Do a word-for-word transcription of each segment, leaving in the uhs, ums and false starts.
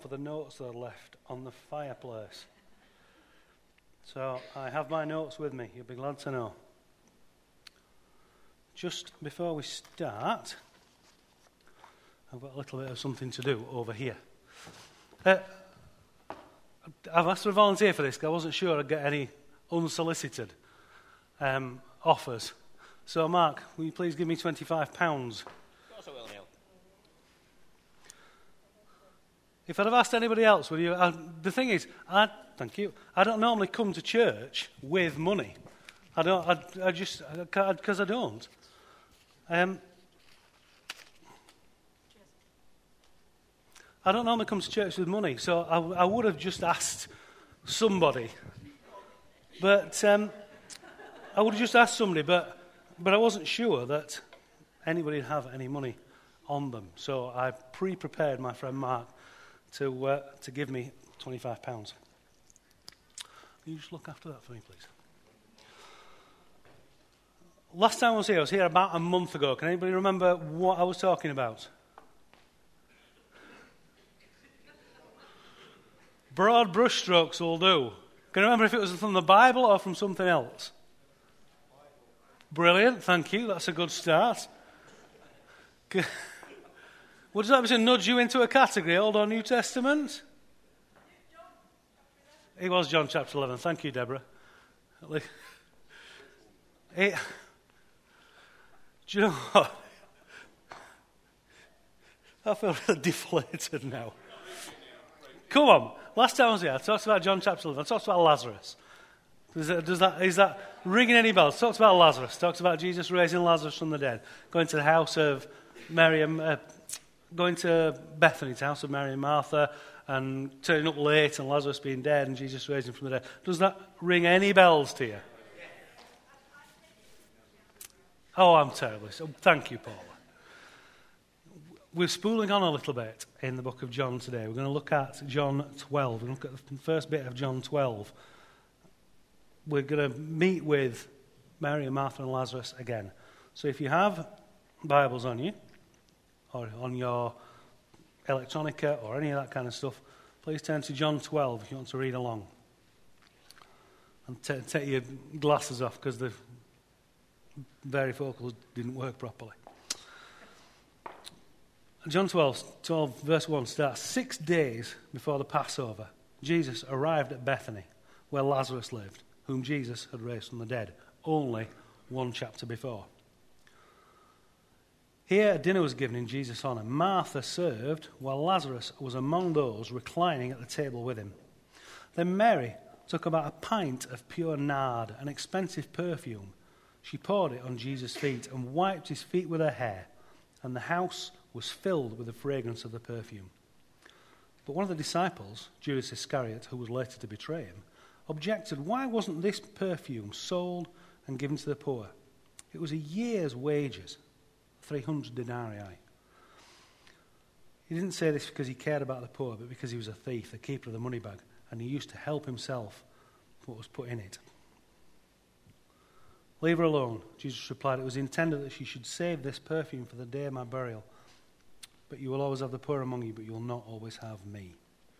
for the notes that are left on the fireplace. So I have my notes with me, you'll be glad to know. Just before we start, I've got a little bit of something to do over here. Uh, I've asked for a volunteer for this because I wasn't sure I'd get any unsolicited um, offers. So Mark, will you please give me twenty-five pounds? Of course I will, Neil. If I'd have asked anybody else, would you? I, the thing is, I thank you. I don't normally come to church with money. I don't. I, I just because I, I don't. Um, I don't normally come to church with money, so I, I would have just asked somebody. But um, I would have just asked somebody, but but I wasn't sure that anybody would have any money on them. So I pre-prepared my friend Mark to uh, to give me twenty-five pounds. Can you just look after that for me, please? Last time I was here, I was here about a month ago. Can anybody remember what I was talking about? Broad brushstrokes will do. Can you remember if it was from the Bible or from something else? Brilliant, thank you. That's a good start. Would you like me to nudge you into a category, Old or New Testament? It was John chapter eleven. Thank you, Deborah. It, do you know what? I feel really deflated now. Come on. Last time I was here, I talked about John chapter eleven. I talked about Lazarus. Does that, does that, is that ringing any bells? Talked about Lazarus. Talked about Jesus raising Lazarus from the dead. Going to the house of Mary and, uh, going to Bethany, to the house of Mary and Martha, and turning up late and Lazarus being dead and Jesus raising from the dead. Does that ring any bells to you? Oh, I'm terrible. So thank you, Paula. We're spooling on a little bit in the book of John today. We're going to look at John twelve. We're going to look at the first bit of John twelve. We're going to meet with Mary and Martha and Lazarus again. So if you have Bibles on you, or on your electronica, or any of that kind of stuff, please turn to John twelve if you want to read along. And t- take your glasses off because the varifocals didn't work properly. John twelve, twelve, verse one starts, Six days before the Passover, Jesus arrived at Bethany, where Lazarus lived, whom Jesus had raised from the dead, only one chapter before. Here, a dinner was given in Jesus' honor. Martha served, while Lazarus was among those reclining at the table with him. Then Mary took about a pint of pure nard, an expensive perfume. She poured it on Jesus' feet and wiped his feet with her hair, and the house was filled with the fragrance of the perfume. But one of the disciples, Judas Iscariot, who was later to betray him, objected, why wasn't this perfume sold and given to the poor? It was a year's wages, three hundred denarii. He didn't say this because he cared about the poor, but because he was a thief, the keeper of the money bag, and he used to help himself what was put in it. Leave her alone, Jesus replied. It was intended that she should save this perfume for the day of my burial. But you will always have the poor among you, but you will not always have me.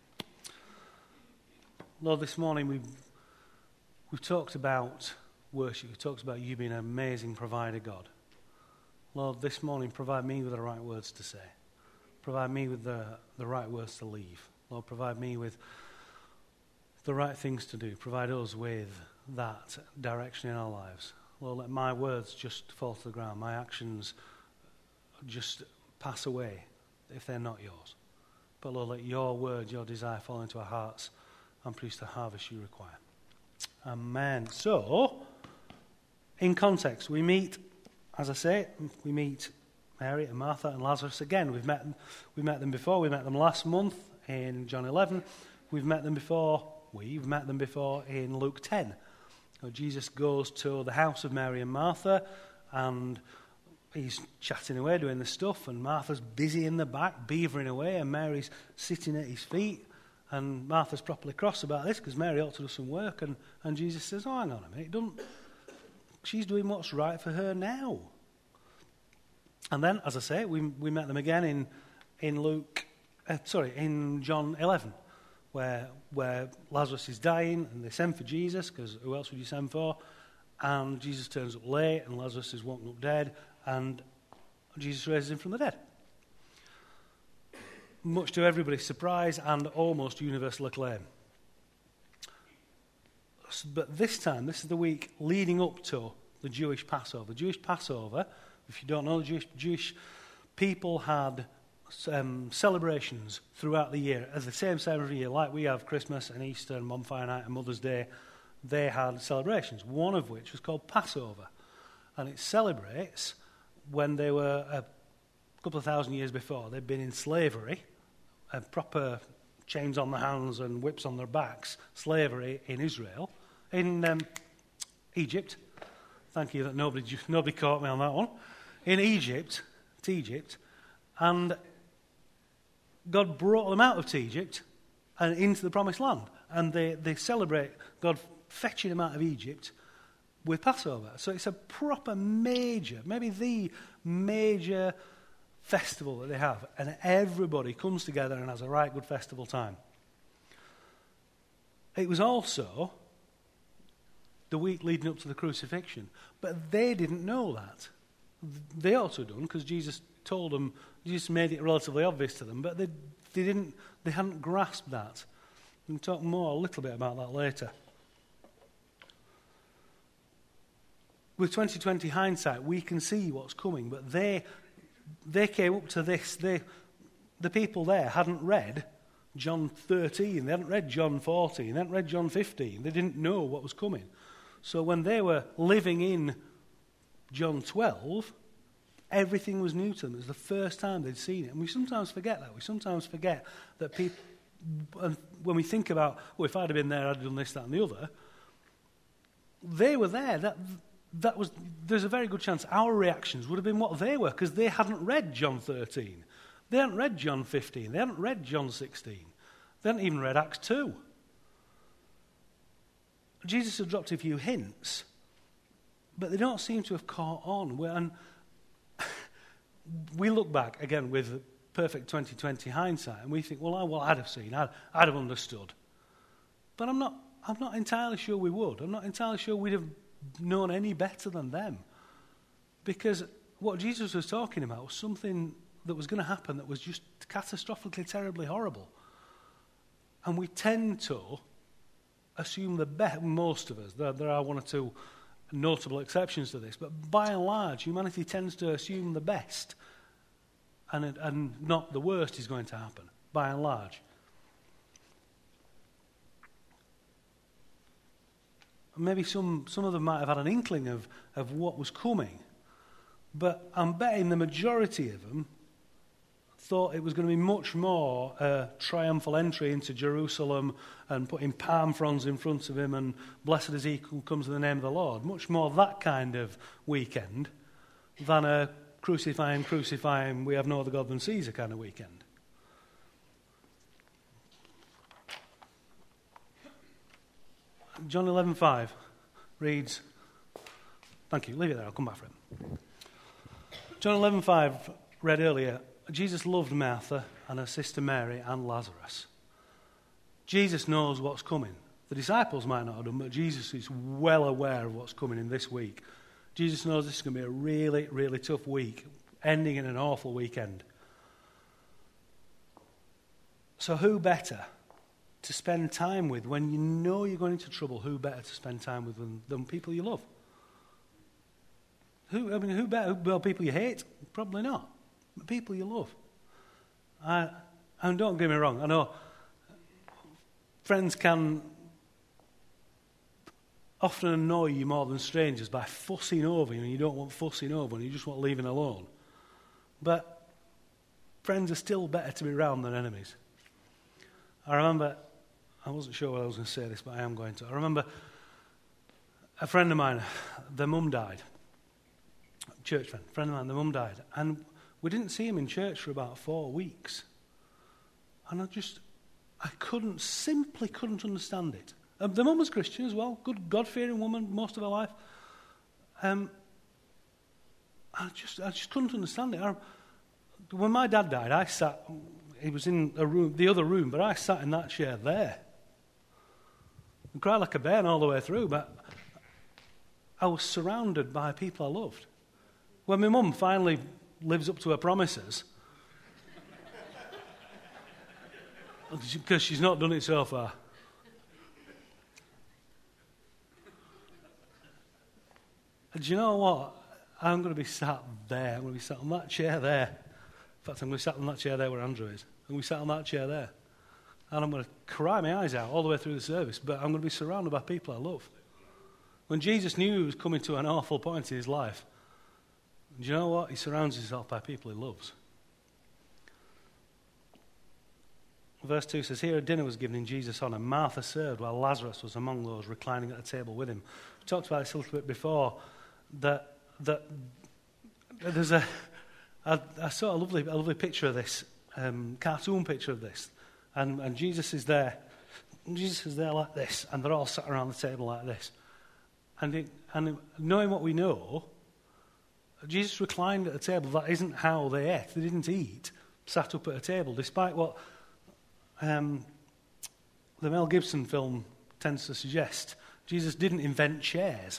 Lord, this morning we've, we've talked about worship. We've talked about you being an amazing provider, God. Lord, this morning provide me with the right words to say. Provide me with the, the right words to leave. Lord, provide me with the right things to do. Provide us with that direction in our lives. Lord, let my words just fall to the ground. My actions just pass away if they're not yours. But Lord, let your word, your desire fall into our hearts and produce the harvest you require. Amen. So, in context, we meet, as I say, we meet Mary and Martha and Lazarus again. We've met, we met them before. We met them last month in John eleven. We've met them before, we've met them before in Luke ten. So Jesus goes to the house of Mary and Martha, and he's chatting away, doing the stuff, and Martha's busy in the back, beavering away, and Mary's sitting at his feet, and Martha's properly cross about this, because Mary ought to do some work, and, and Jesus says, oh, hang on a minute, don't, she's doing what's right for her now. And then, as I say, we we met them again in, in Luke uh, sorry, in John eleven, where where Lazarus is dying, and they send for Jesus, because who else would you send for? And Jesus turns up late, and Lazarus is woken up dead, and Jesus raises him from the dead. Much to everybody's surprise and almost universal acclaim. But this time, this is the week leading up to the Jewish Passover. The Jewish Passover, if you don't know, the Jewish, Jewish people had um, celebrations throughout the year, at the same time every year, like we have Christmas and Easter and Bonfire Night and Mother's Day. They had celebrations, one of which was called Passover. And it celebrates when they were, a couple of thousand years before, they'd been in slavery, uh, proper chains on their hands and whips on their backs, slavery in Israel, in um, Egypt. Thank you that nobody nobody caught me on that one. In Egypt, to Egypt, and God brought them out of Egypt and into the Promised Land. And they, they celebrate God fetching them out of Egypt with Passover. So it's a proper major, maybe the major festival that they have. And everybody comes together and has a right good festival time. It was also the week leading up to the crucifixion. But they didn't know that. They ought to have done, because Jesus told them, Jesus made it relatively obvious to them, but they, they didn't, they hadn't grasped that. We'll talk more a little bit about that later. With twenty twenty hindsight, we can see what's coming, but they they came up to this. They, the people there hadn't read John thirteen, they hadn't read John fourteen, they hadn't read John fifteen. They didn't know what was coming. So when they were living in John twelve, everything was new to them. It was the first time they'd seen it. And we sometimes forget that. We sometimes forget that people, when we think about, well, if I'd have been there, I'd have done this, that, and the other. They were there. That that was. There's a very good chance our reactions would have been what they were, because they hadn't read John thirteen. They hadn't read John fifteen. They hadn't read John sixteen. They hadn't even read Acts two. Jesus had dropped a few hints, but they don't seem to have caught on. And we look back, again, with perfect twenty twenty hindsight, and we think, well, I, well I'd have seen, I'd, I'd have understood. But I'm not, I'm not entirely sure we would. I'm not entirely sure we'd have known any better than them. Because what Jesus was talking about was something that was going to happen that was just catastrophically, terribly horrible. And we tend to assume the best, most of us, there, there are one or two notable exceptions to this, but by and large, humanity tends to assume the best, and, it, and not the worst is going to happen, by and large. Maybe some, some of them might have had an inkling of, of what was coming, but I'm betting the majority of them thought it was going to be much more a triumphal entry into Jerusalem and putting palm fronds in front of him and blessed is he who comes in the name of the Lord. Much more that kind of weekend than a crucify him, crucify him, we have no other God than Caesar kind of weekend. John eleven five reads, thank you, leave it there, I'll come back for it. John eleven five read earlier, Jesus loved Martha and her sister Mary and Lazarus. Jesus knows what's coming. The disciples might not have done, but Jesus is well aware of what's coming in this week. Jesus knows this is going to be a really, really tough week, ending in an awful weekend. So who better to spend time with when you know you're going into trouble? Who better to spend time with than, than people you love? Who, I mean, who better? Well, people you hate? Probably not. But people you love. I, and don't get me wrong, I know friends can often annoy you more than strangers by fussing over you, and you don't want fussing over, and you just want leaving alone. But friends are still better to be around than enemies. I remember, I wasn't sure whether I was going to say this, but I am going to. I remember a friend of mine, their mum died. Church friend, friend of mine, their mum died. And we didn't see him in church for about four weeks. And I just, I couldn't, simply couldn't understand it. Um, the mum was Christian as well, good God-fearing woman most of her life. Um, I just, I just couldn't understand it. I, when my dad died, I sat he was in a room, the other room, but I sat in that chair there. I cried like a bairn all the way through, but I was surrounded by people I loved. When my mum finally lives up to her promises, because she's not done it so far. And do you know what? I'm going to be sat there. I'm going to be sat on that chair there. In fact, I'm going to be sat on that chair there where Andrew is. I'm going to be sat on that chair there. And I'm going to cry my eyes out all the way through the service, but I'm going to be surrounded by people I love. When Jesus knew he was coming to an awful point in his life, do you know what? He surrounds himself by people he loves. Verse two says, here a dinner was given in Jesus' honour. Martha served while Lazarus was among those reclining at the table with him. We talked about this a little bit before, that that there's a, I, I saw a lovely, a lovely picture of this, um, cartoon picture of this, and, and Jesus is there. Jesus is there like this, and they're all sat around the table like this. And, it, and knowing what we know, Jesus reclined at a table. That isn't how they ate. They didn't eat, sat up at a table, despite what um, the Mel Gibson film tends to suggest. Jesus didn't invent chairs.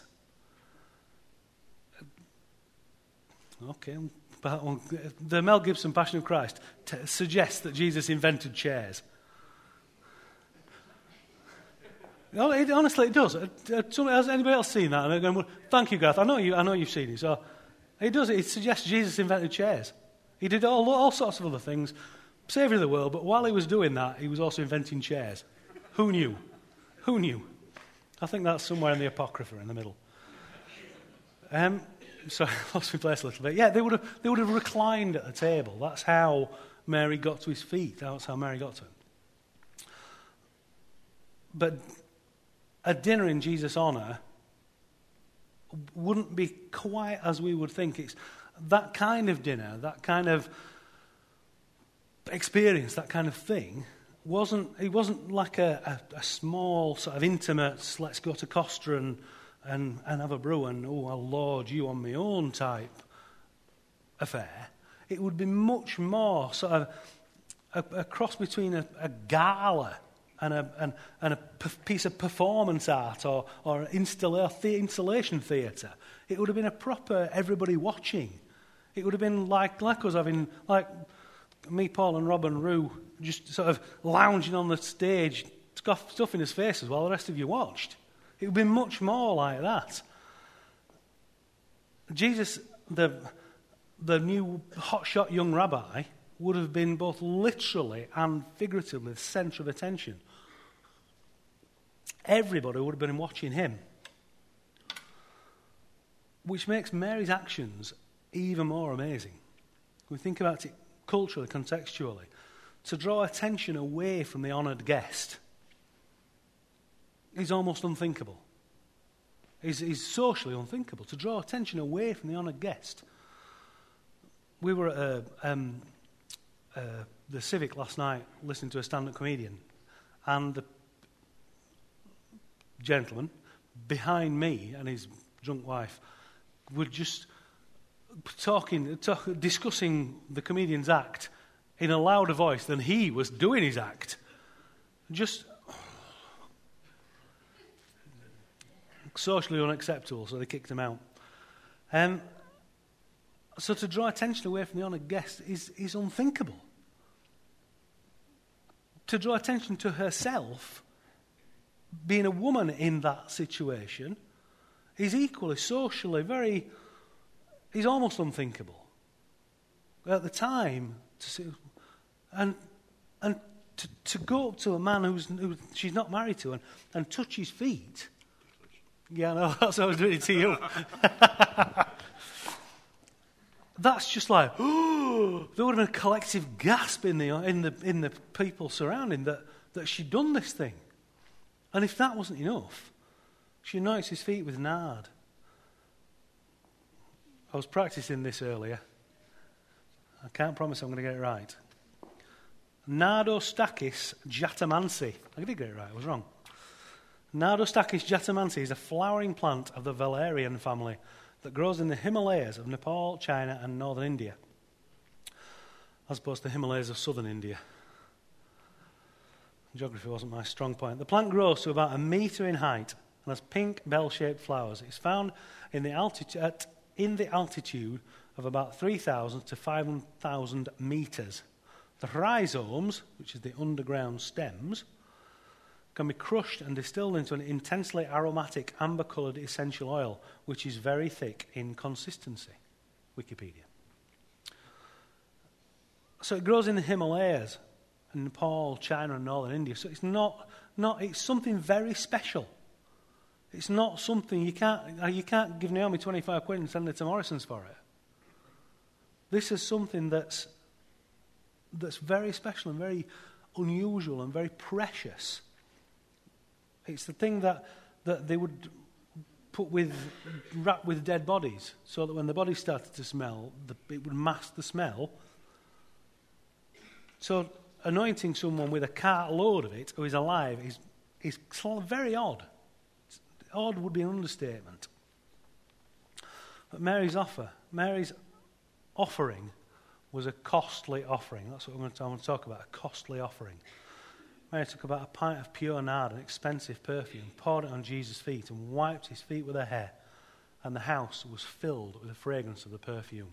Okay, but the Mel Gibson Passion of Christ t- suggests that Jesus invented chairs. It, honestly, it does. Has anybody else seen that? And they're going, well, thank you, Gareth. I know you. I know you've seen it. So it does. It suggests Jesus invented chairs. He did all all sorts of other things, saving the world. But while he was doing that, he was also inventing chairs. Who knew? Who knew? I think that's somewhere in the Apocrypha in the middle. Um. Sorry, I lost my place a little bit. Yeah, they would have they would have reclined at the table. That's how Mary got to his feet. That's how Mary got to him. But a dinner in Jesus' honour wouldn't be quite as we would think. It's that kind of dinner, that kind of experience, that kind of thing. Wasn't it wasn't like a, a, a small sort of intimate, let's go to Costa and And, and have a brew and, oh, I'll lord you on my own type affair. It would be much more sort of a, a cross between a, a gala and a, and, and a p- piece of performance art or, or installa- the installation theatre. It would have been a proper everybody watching. It would have been like, like us having, like me, Paul and Rob and Rue, just sort of lounging on the stage, stuff, stuff in his faces while the rest of you watched. It would be much more like that. Jesus, the, the new hotshot young rabbi, would have been both literally and figuratively the centre of attention. Everybody would have been watching him. Which makes Mary's actions even more amazing. When we think about it culturally, contextually, to draw attention away from the honoured guest is almost unthinkable. Is is socially unthinkable. To draw attention away from the honoured guest. We were at a, um, uh, the Civic last night listening to a stand-up comedian, and the gentleman behind me and his drunk wife were just talking, talk, discussing the comedian's act in a louder voice than he was doing his act. Just socially unacceptable, so they kicked him out. Um, so to draw attention away from the honoured guest is, is unthinkable. To draw attention to herself, being a woman in that situation, is equally socially very, is almost unthinkable. At the time, to see, and and to, to go up to a man who's who she's not married to and, and touch his feet. Yeah, no, that's what I was doing it to you. That's just like, oh, there would have been a collective gasp in the in the in the people surrounding that, that she'd done this thing. And if that wasn't enough, she anoints his feet with nard. I was practicing this earlier. I can't promise I'm going to get it right. Nardostachys jatamansi. I did get it right, I was wrong. Nardostachys jatamansi is a flowering plant of the valerian family that grows in the Himalayas of Nepal, China, and northern India, as opposed to the Himalayas of southern India. Geography wasn't my strong point. The plant grows to about a metre in height and has pink bell-shaped flowers. It's found in the altitude, at, in the altitude of about three thousand to five thousand metres. The rhizomes, which is the underground stems, can be crushed and distilled into an intensely aromatic amber-coloured essential oil, which is very thick in consistency. Wikipedia. So it grows in the Himalayas, in Nepal, China, and northern India. So it's not, not it's something very special. It's not something you can't you can't give Naomi twenty-five quid and send it to Morrison's for it. This is something that's that's very special and very unusual and very precious. It's the thing that, that they would put with, wrap with dead bodies, so that when the bodies started to smell, the, it would mask the smell. So anointing someone with a cartload of it who is alive is, is very odd. Odd would be an understatement. But Mary's offer, Mary's offering was a costly offering. That's what I'm going to, I want to talk about, a costly offering. Mary took about a pint of pure nard, an expensive perfume, poured it on Jesus' feet and wiped his feet with her hair, and the house was filled with the fragrance of the perfume.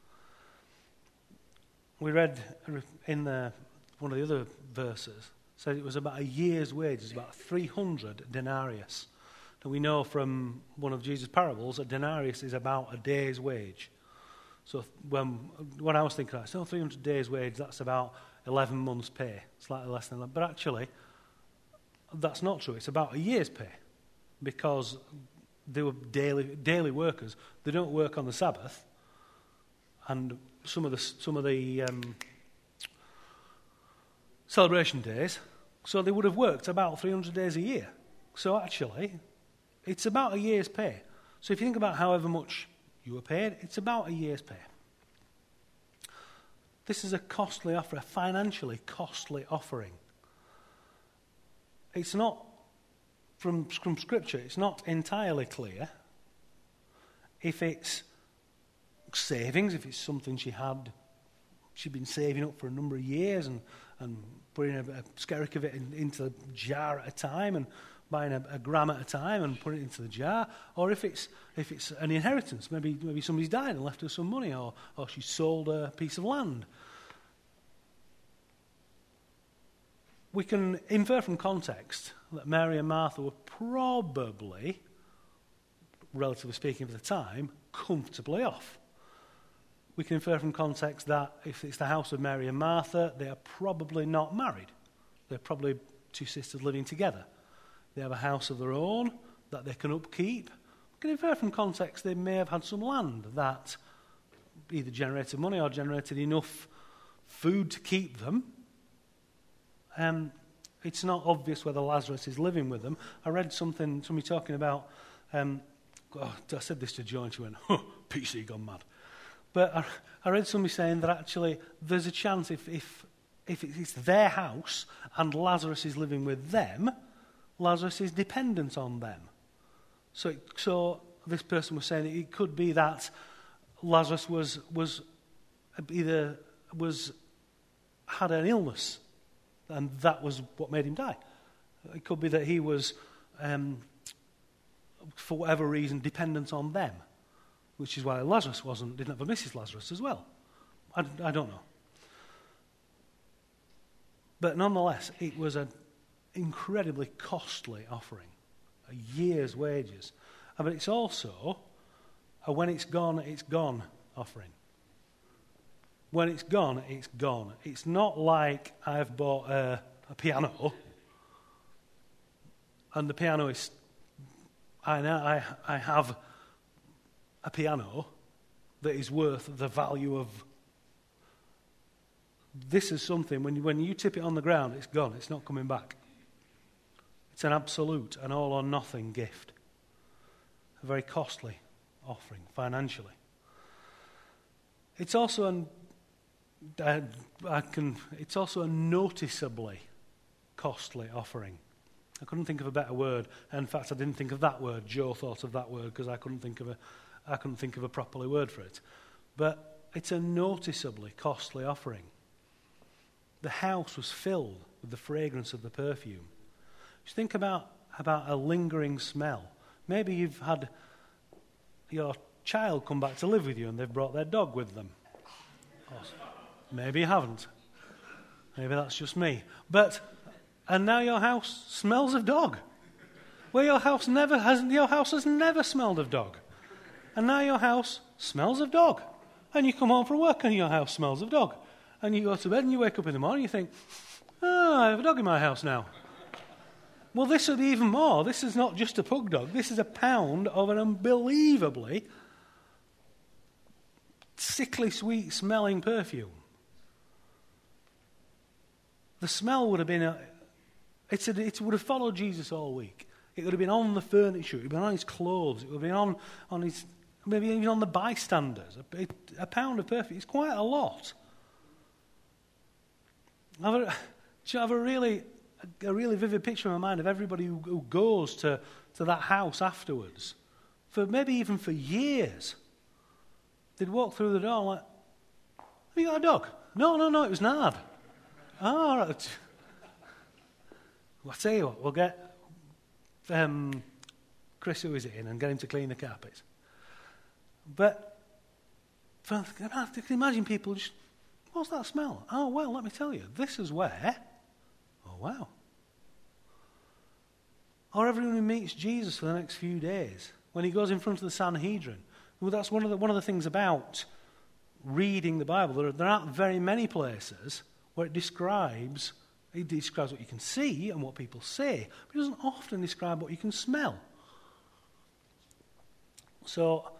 We read in the, one of the other verses, said it was about a year's wages, about three hundred denarius. And we know from one of Jesus' parables, a denarius is about a day's wage. So when, when I was thinking, it's not three hundred days' wage, that's about eleven months' pay, slightly less than that. But actually, that's not true. It's about a year's pay, because they were daily daily workers. They don't work on the Sabbath, and some of the some of the um, celebration days. So they would have worked about three hundred days a year. So actually, it's about a year's pay. So if you think about however much you were paid, it's about a year's pay. This is a costly offer, a financially costly offering. It's not, from, from Scripture, it's not entirely clear if it's savings, if it's something she had, she'd been saving up for a number of years and, and putting a, a skerrick of it in, into a jar at a time and buying a, a gram at a time and putting it into the jar, or if it's if it's an inheritance, maybe maybe somebody's died and left her some money, or or she sold a piece of land. We can infer from context that Mary and Martha were probably, relatively speaking for the time, comfortably off. We can infer from context that if it's the house of Mary and Martha, they are probably not married. They're probably two sisters living together. They have a house of their own that they can upkeep. We can infer from context they may have had some land that either generated money or generated enough food to keep them. Um, it's not obvious whether Lazarus is living with them. I read something, somebody talking about, um, oh, I said this to Jo and she went, oh, P C gone mad. But I, I read somebody saying that actually there's a chance if, if, if it's their house and Lazarus is living with them, Lazarus is dependent on them. So, it, so this person was saying it could be that Lazarus was was either was had an illness, and that was what made him die. It could be that he was, um, for whatever reason, dependent on them, which is why Lazarus wasn't didn't have a Missus Lazarus as well. I, I don't know, but nonetheless, it was an incredibly costly offering, a year's wages. But it's also a when it's gone, it's gone offering. When it's gone, it's gone. It's not like I've bought a, a piano and the piano is, I, know, I, I have a piano that is worth the value of. This is something, when you, when you tip it on the ground, it's gone, it's not coming back. It's an absolute, an all-or-nothing gift. A very costly offering, financially. It's also an, I, I can, it's also a noticeably costly offering. I couldn't think of a better word. In fact, I didn't think of that word. Jo thought of that word because I couldn't think of a, I couldn't think of a properly word for it. But it's a noticeably costly offering. The house was filled with the fragrance of the perfume. Just think about, about a lingering smell. Maybe you've had your child come back to live with you and they've brought their dog with them. Or maybe you haven't. Maybe that's just me. But, and now your house smells of dog. Where your house never has, your house has never smelled of dog. And now your house smells of dog. And you come home from work and your house smells of dog. And you go to bed and you wake up in the morning and you think, oh, I have a dog in my house now. Well, this would be even more. This is not just a pug dog. This is a pound of an unbelievably sickly sweet smelling perfume. The smell would have been, a, it's a, it would have followed Jesus all week. It would have been on the furniture, it would have been on his clothes, it would have been on, on his, maybe even on the bystanders. A, a pound of perfume is quite a lot. I have a, I have a really, a really vivid picture in my mind of everybody who, who goes to, to that house afterwards, for maybe even for years. They'd walk through the door and like, have you got a dog? No, no, no, it was Nard. Oh, all right. Well, I tell you what, we'll get um, Chris, who is it in, and get him to clean the carpets. But for, I can imagine people just, what's that smell? Oh, well, let me tell you, this is where, oh, wow. Or everyone who meets Jesus for the next few days, when he goes in front of the Sanhedrin. Well, that's one of the, one of the things about reading the Bible. There, there aren't very many places where it describes, it describes what you can see and what people say, but it doesn't often describe what you can smell. So,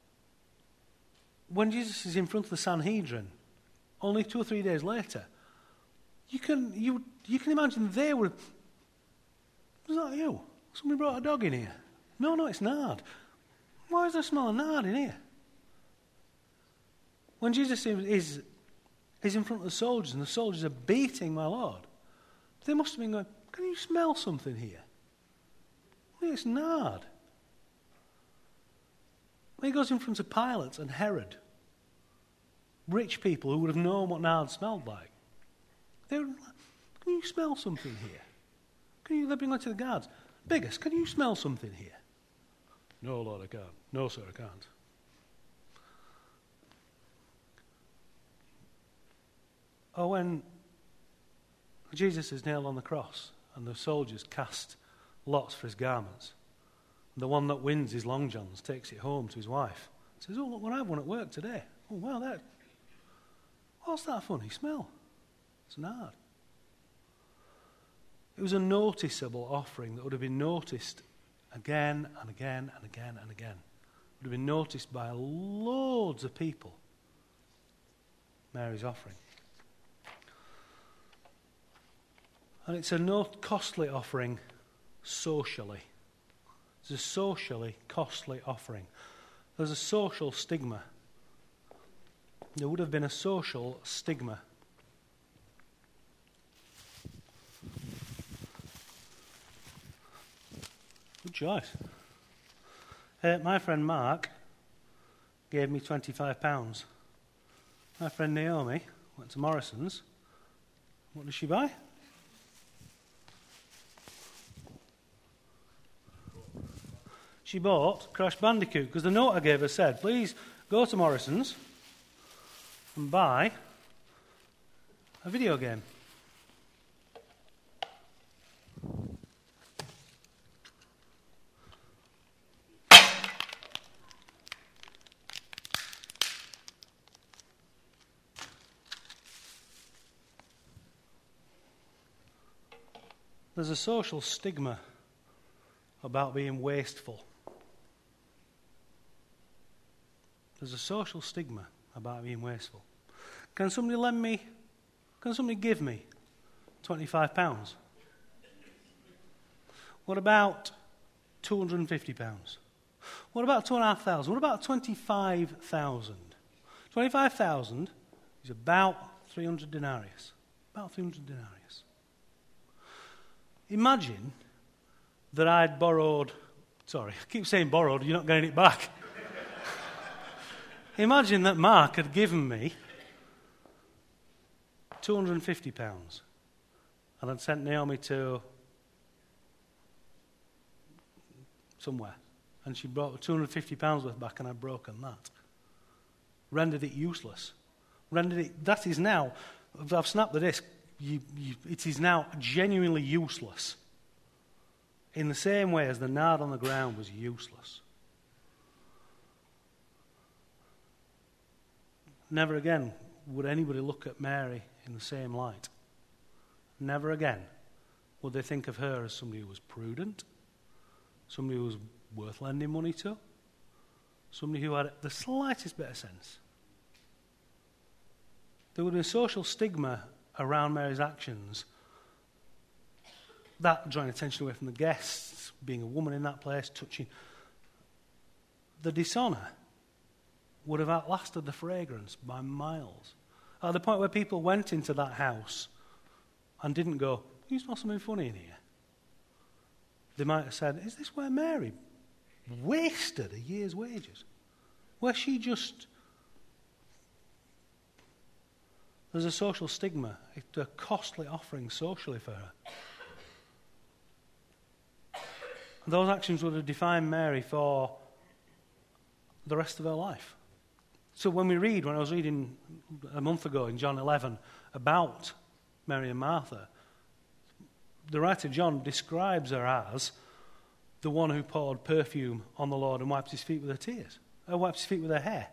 when Jesus is in front of the Sanhedrin, only two or three days later, you can you you can imagine they were, was that you? Somebody brought a dog in here. No, no, it's Nard. Why is there a smell of Nard in here? When Jesus is, is in front of the soldiers and the soldiers are beating my Lord, they must have been going, can you smell something here? Well, it's Nard. When he goes in front of Pilate and Herod, rich people who would have known what nard smelled like, they were like, can you smell something here? Can you, they've been going to the guards, Biggest, can you smell something here? No, Lord, I can't. No, sir, I can't. Or when Jesus is nailed on the cross and the soldiers cast lots for his garments, the one that wins his long johns takes it home to his wife. Says, oh, look what I've won at work today. Oh, well, that, what's that funny smell? It's nard. It was a noticeable offering that would have been noticed again and again and again and again. It would have been noticed by loads of people. Mary's offering. And it's a no costly offering socially. It's a socially costly offering. There's a social stigma. There would have been a social stigma. Good choice. Uh, my friend Mark gave me twenty-five pounds. My friend Naomi went to Morrison's. What did she buy? She bought Crash Bandicoot because the note I gave her said, please go to Morrison's and buy a video game. There's a social stigma about being wasteful. There's a social stigma about being wasteful. Can somebody lend me, can somebody give me twenty-five pounds? What about two hundred fifty pounds? What about two thousand five hundred? What about twenty-five thousand? twenty-five thousand is about three hundred denarius. About three hundred denarius. Imagine that I'd borrowed, sorry, I keep saying borrowed, you're not getting it back. Imagine that Mark had given me two hundred fifty pounds and I'd sent Naomi to somewhere, and she brought two hundred fifty pounds worth back, and I'd broken that. Rendered it useless. Rendered it, that is now, I've snapped the disc, you, you, it is now genuinely useless. In the same way as the nard on the ground was useless. Never again would anybody look at Mary in the same light. Never again would they think of her as somebody who was prudent, somebody who was worth lending money to, somebody who had the slightest bit of sense. There would be a social stigma around Mary's actions, that drawing attention away from the guests, being a woman in that place, touching. The dishonour would have outlasted the fragrance by miles. At the point where people went into that house and didn't go, "You smell something funny in here," they might have said, "Is this where Mary wasted a year's wages? Where she just..." There's a social stigma. It's a costly offering socially for her. Those actions would have defined Mary for the rest of her life. So when we read, when I was reading a month ago in John eleven about Mary and Martha, the writer John describes her as the one who poured perfume on the Lord and wiped his feet with her tears, or wiped his feet with her hair.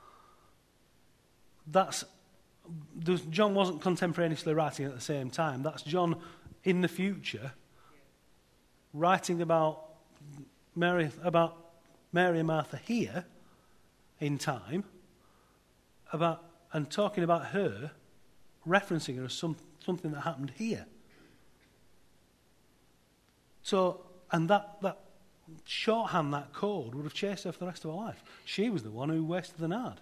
That's John wasn't contemporaneously writing at the same time. That's John in the future writing about Mary, about Mary and Martha here in time, about and talking about her, referencing her as some, something that happened here. So, and that, that shorthand, that code, would have chased her for the rest of her life. She was the one who wasted the nard.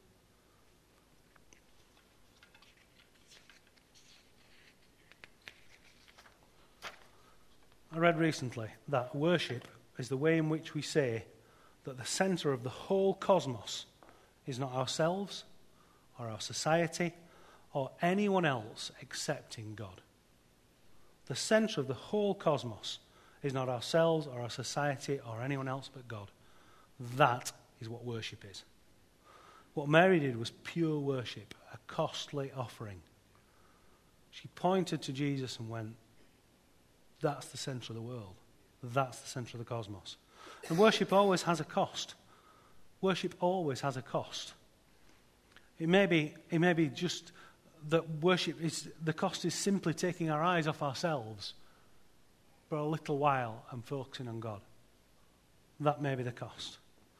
I read recently that worship is the way in which we say that the centre of the whole cosmos is not ourselves or our society or anyone else excepting God. The centre of the whole cosmos is not ourselves or our society or anyone else but God. That is what worship is. What Mary did was pure worship, a costly offering. She pointed to Jesus and went, "That's the centre of the world. That's the centre of the cosmos." And worship always has a cost. Worship always has a cost. It may be, it may be just that worship is, the cost is simply taking our eyes off ourselves for a little while and focusing on God. That may be the cost.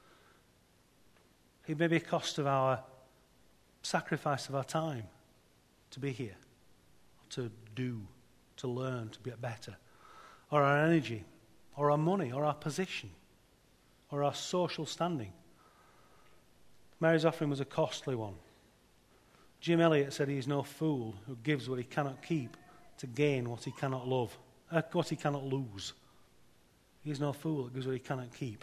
It may be a cost of our sacrifice of our time to be here, to do, to learn, to get better, or our energy, or our money, or our position, or our social standing. Mary's offering was a costly one. Jim Elliot said he is no fool who gives what he cannot keep to gain what he cannot love, uh, what he cannot lose. He is no fool who gives what he cannot keep.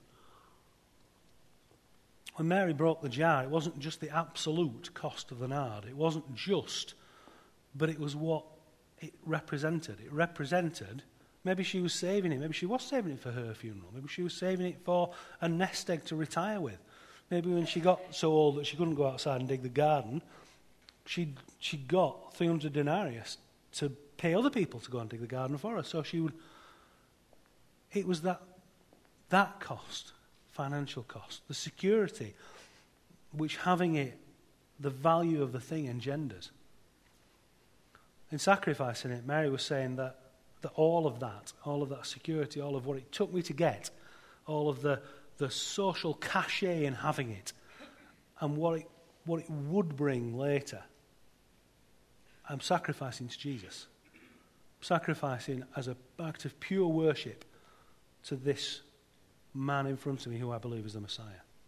When Mary broke the jar, it wasn't just the absolute cost of the nard. It wasn't just, but it was what it represented. It represented, maybe she was saving it. Maybe she was saving it for her funeral. Maybe she was saving it for a nest egg to retire with. Maybe when she got so old that she couldn't go outside and dig the garden, she she got three hundred denarius to pay other people to go and dig the garden for her. So she would. It was that that cost, financial cost, the security which having it, the value of the thing engenders. In sacrificing it, Mary was saying that, that all of that, all of that security, all of what it took me to get, all of the, the social cachet in having it, and what it, what it would bring later, I'm sacrificing to Jesus. I'm sacrificing as an act of pure worship to this man in front of me who I believe is the Messiah.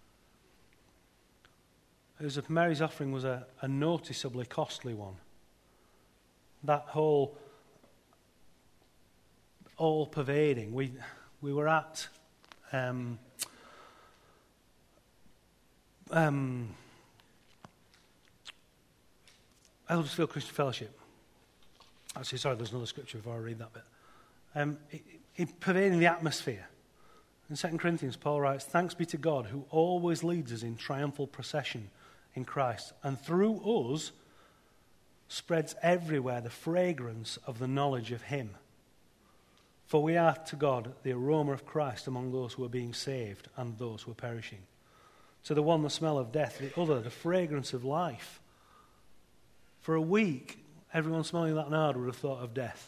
It was if Mary's offering was a, a noticeably costly one. That whole all-pervading. We we were at um, um, Eldersfield Christian Fellowship Actually, sorry, there's another scripture before I read that bit. Um, it, it pervading the atmosphere. In Second Corinthians, Paul writes, "Thanks be to God who always leads us in triumphal procession in Christ, and through us spreads everywhere the fragrance of the knowledge of him. For we are to God the aroma of Christ among those who are being saved and those who are perishing. To the one the smell of death, the other the fragrance of life." For a week, everyone smelling that nard would have thought of death.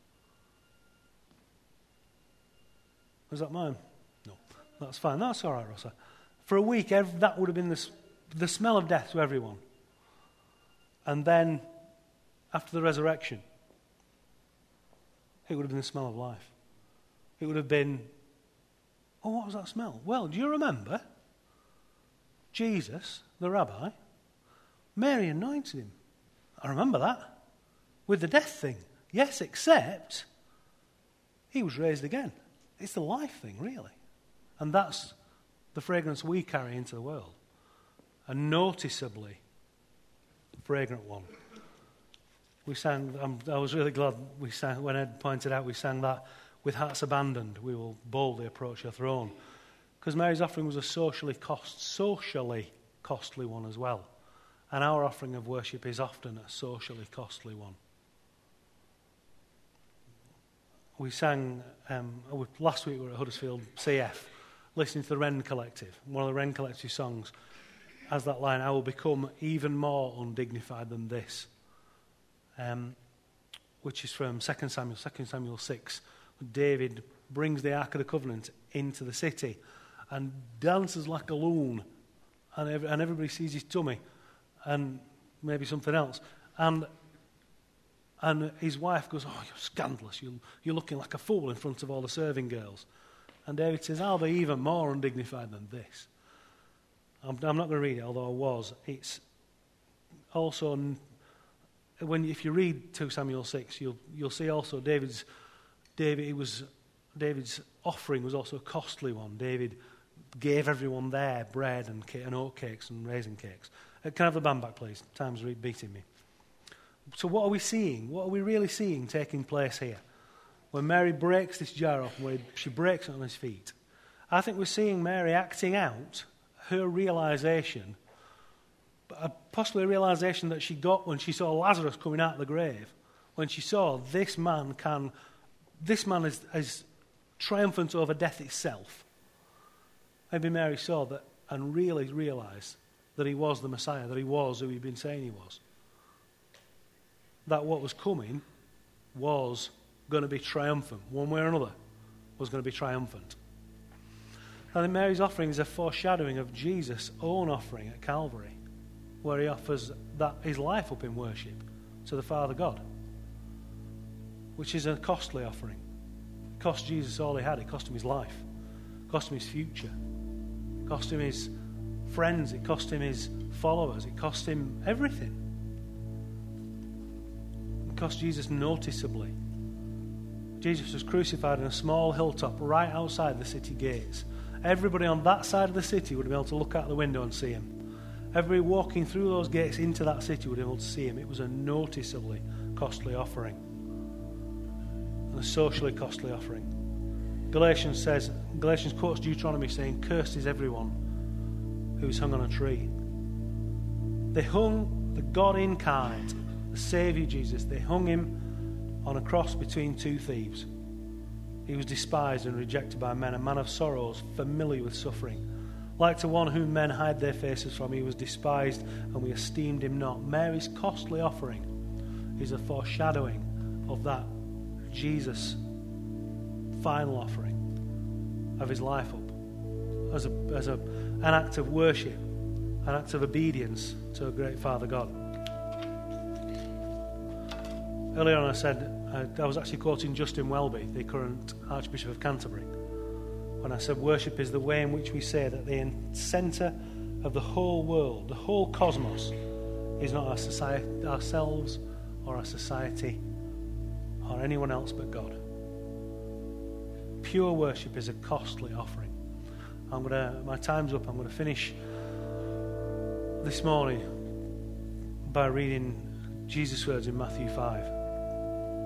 Was that mine? No. That's fine. That's all right, Rossa. For a week, ev- that would have been the, the smell of death to everyone. And then, after the resurrection, it would have been the smell of life. It would have been, oh, what was that smell? Well, do you remember? Jesus, the rabbi, Mary anointed him. I remember that. With the death thing. Yes, except he was raised again. It's the life thing, really. And that's the fragrance we carry into the world. A noticeably fragrant one. We sang, um, I was really glad we sang, when Ed pointed out, we sang that, "With hearts abandoned, we will boldly approach your throne." Because Mary's offering was a socially cost, socially costly one as well. And our offering of worship is often a socially costly one. We sang, um, last week we were at Huddersfield C F, listening to the Wren Collective. One of the Wren Collective songs has that line, "I will become even more undignified than this," um, which is from Second Samuel, Second Samuel six. David brings the Ark of the Covenant into the city and dances like a loon, and, every, and everybody sees his tummy and maybe something else. And and his wife goes, "Oh, you're scandalous. You're, you're looking like a fool in front of all the serving girls." And David says, "I'll be even more undignified than this." I'm, I'm not going to read it, although I was. It's also, when if you read Second Samuel six, you'll you'll see also David's David it was David's offering was also a costly one. David gave everyone there bread and, cake, and oat cakes and raisin cakes. Uh, can I have the band back, please? Time's re- beating me. So what are we seeing? What are we really seeing taking place here? When Mary breaks this jar off, when she breaks it on his feet, I think we're seeing Mary acting out her realization, possibly a realization that she got when she saw Lazarus coming out of the grave, when she saw this man can, this man is, is triumphant over death itself. Maybe Mary saw that and really realized that he was the Messiah, that he was who he'd been saying he was. That what was coming was going to be triumphant, one way or another, was going to be triumphant. I think Mary's offering is a foreshadowing of Jesus' own offering at Calvary, where he offers that his life up in worship to the Father God, which is a costly offering. It cost Jesus all he had. It cost him his life. It cost him his future. It cost him his friends. It cost him his followers. It cost him everything. It cost Jesus noticeably. Jesus was crucified on a small hilltop right outside the city gates. Everybody on that side of the city would have been able to look out the window and see him. Everybody walking through those gates into that city would have been able to see him. It was a noticeably costly offering. And a socially costly offering. Galatians says, Galatians quotes Deuteronomy saying, "Cursed is everyone who is hung on a tree." They hung the God incarnate, the Saviour Jesus, they hung him on a cross between two thieves. He was despised and rejected by men, a man of sorrows, familiar with suffering. Like to one whom men hide their faces from, he was despised, and we esteemed him not. Mary's costly offering is a foreshadowing of that Jesus' final offering of his life up as a as a an act of worship, an act of obedience to a great Father God. Earlier on I said, I, I was actually quoting Justin Welby, the current Archbishop of Canterbury, when I said worship is the way in which we say that the centre of the whole world, the whole cosmos, is not our society, ourselves or our society or anyone else but God. Pure worship is a costly offering. I'm gonna, my time's up. I'm going to finish this morning by reading Jesus' words in Matthew five.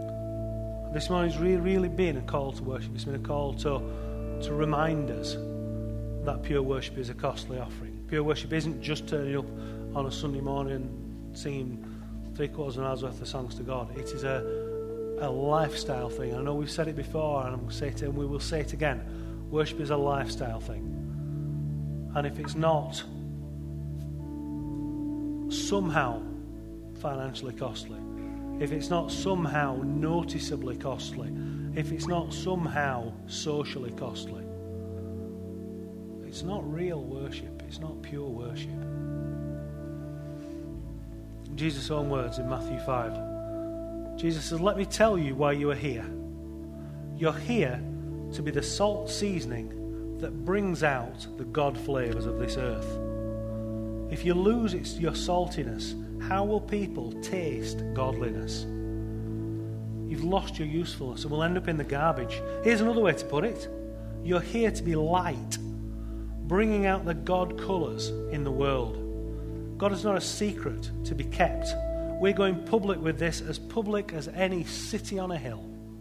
This morning's really, really been a call to worship. It's been a call to, to remind us that pure worship is a costly offering. Pure worship isn't just turning up on a Sunday morning and singing three quarters of an hour's worth of songs to God. It is a, a lifestyle thing. I know we've said it before, and I'm going to say it, and we will say it again. Worship is a lifestyle thing. And if it's not somehow financially costly, if it's not somehow noticeably costly, if it's not somehow socially costly, it's not real worship. It's not pure worship. Jesus' own words in Matthew five. Jesus says, let me tell you why you are here. You're here to be the salt seasoning that brings out the God flavours of this earth. If you lose its, your saltiness, how will people taste godliness? You've lost your usefulness and will end up in the garbage. Here's another way to put it. You're here to be light, bringing out the God colours in the world. God is not a secret to be kept. We're going public with this, as public as any city on a hill.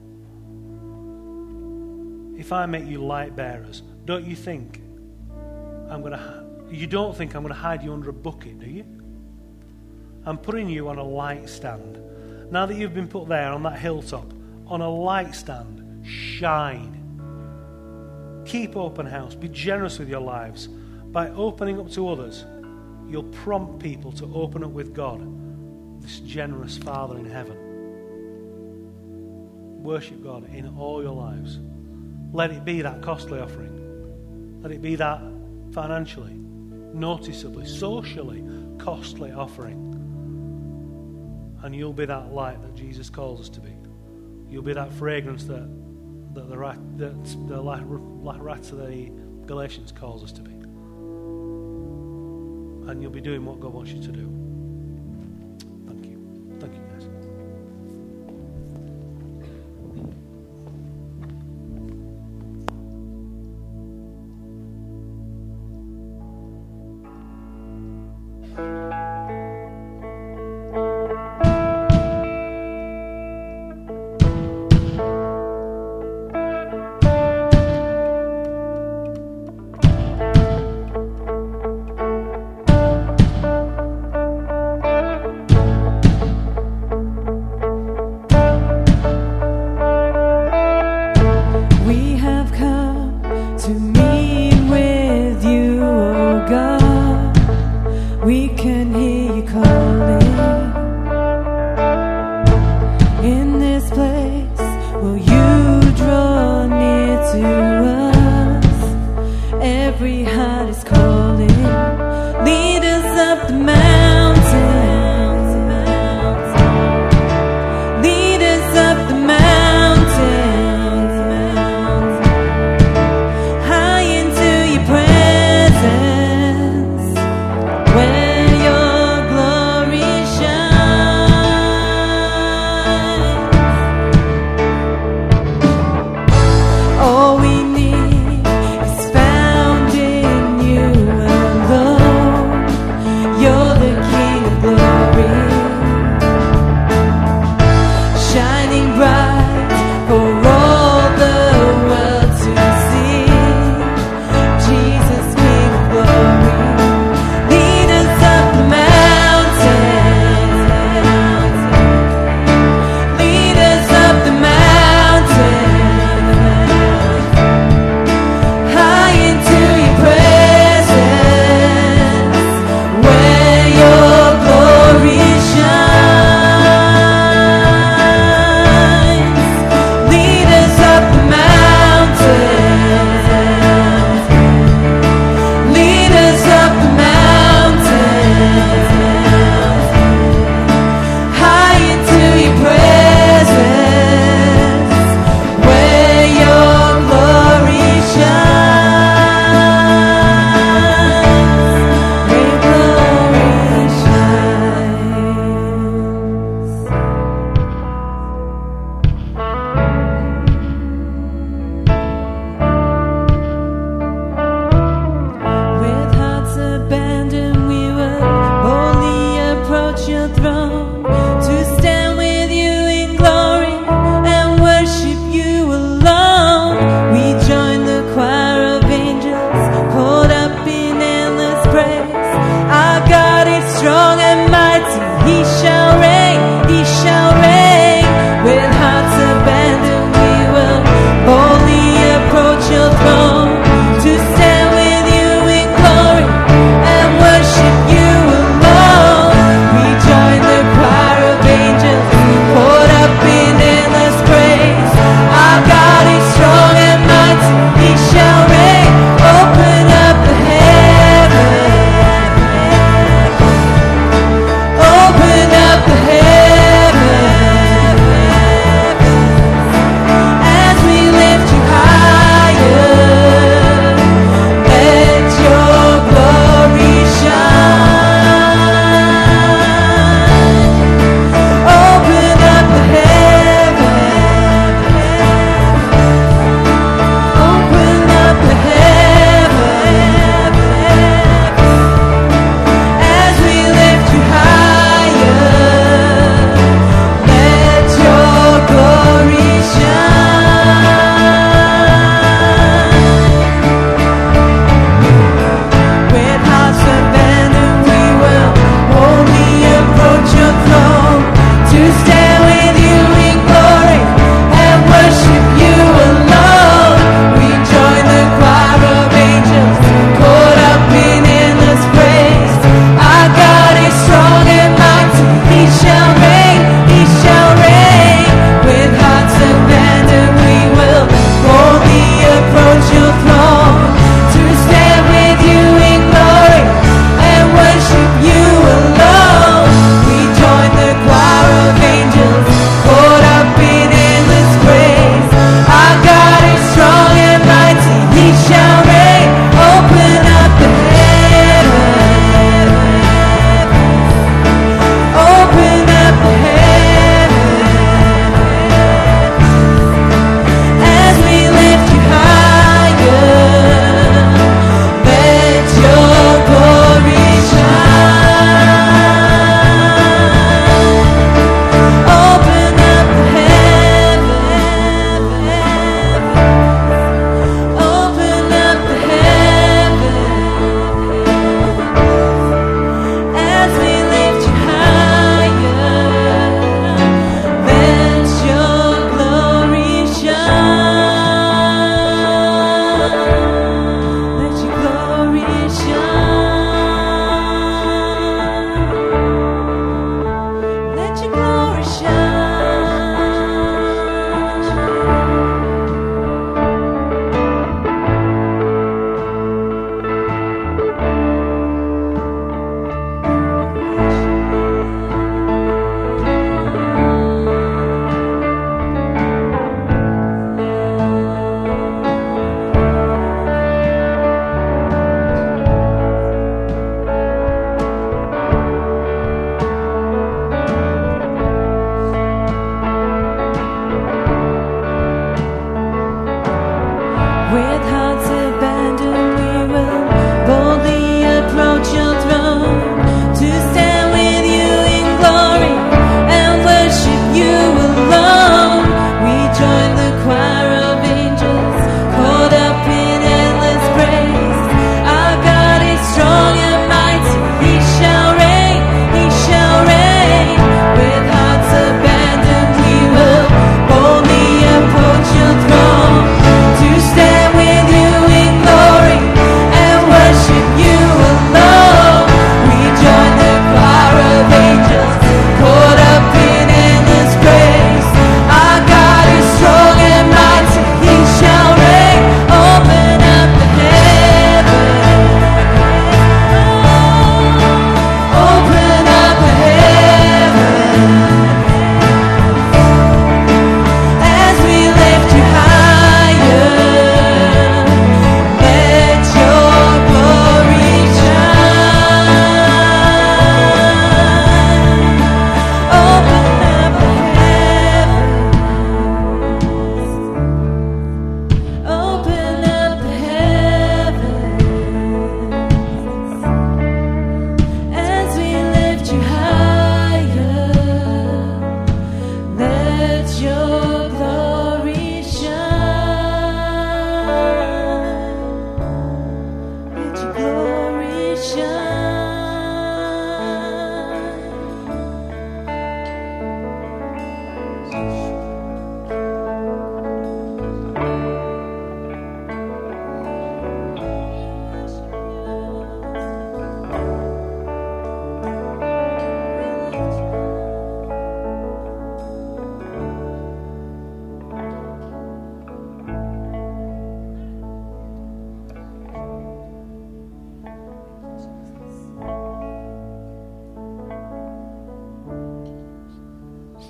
If I make you light bearers, don't you think I'm going to... You don't think I'm going to hide you under a bucket, do you? I'm putting you on a light stand. Now that you've been put there on that hilltop, on a light stand, shine. Keep open house. Be generous with your lives. By opening up to others, you'll prompt people to open up with God, this generous Father in heaven. Worship God in all your lives. Let it be that costly offering. Let it be that financially, noticeably, socially costly offering. And you'll be that light that Jesus calls us to be. You'll be that fragrance that, that the that the writer of the Galatians calls us to be. And you'll be doing what God wants you to do. Thank you. Thank you, guys.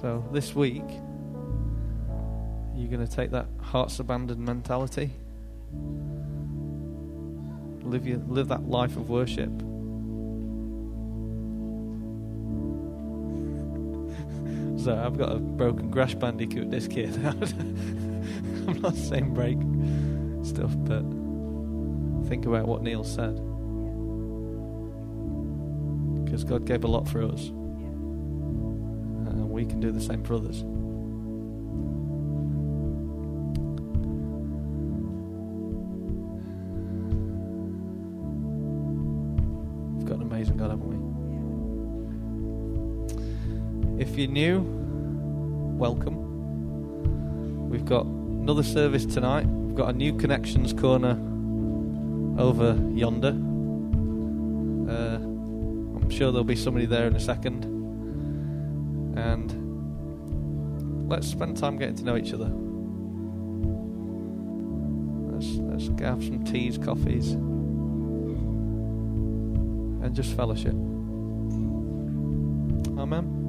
So this week, you're going to take that hearts abandoned mentality, live your, live that life of worship. So I've got a broken Crash Bandicoot disc here. I'm not saying break stuff, but think about what Neil said. Because God gave a lot for us. And we can do the same for others. We've got an amazing God, haven't we? If you're new, welcome. We've got another service tonight. We've got a new Connections Corner over yonder. Uh, I'm sure there'll be somebody there in a second. And let's spend time getting to know each other. Let's, let's have some teas, coffees, and just fellowship. Amen.